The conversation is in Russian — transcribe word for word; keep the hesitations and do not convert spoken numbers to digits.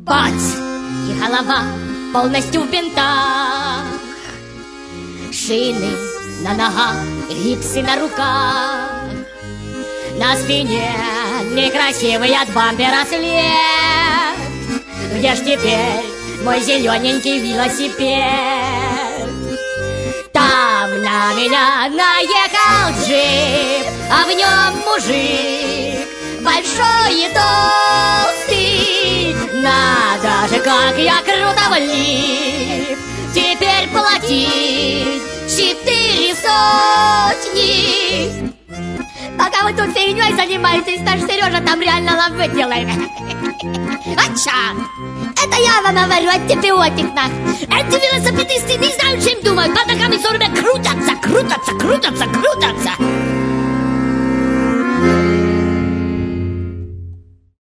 Бац! И голова полностью в бинтах. Шины на ногах, гипсы на руках. На спине некрасивый от бампера след. Где ж теперь мой зелененький велосипед? Там на меня наехал джип, а в нем мужик большой и толстый. Надо же, как я круто влип. Теперь платить четыре сотни. Пока вы тут фигней занимаетесь, наш Сережа там реально лавы делает. Ача! Это я вам говорю, антибиотик нах. Эти велосипедисты не знают, чем думают. Под ногами все время крутятся, крутятся, крутятся, крутятся.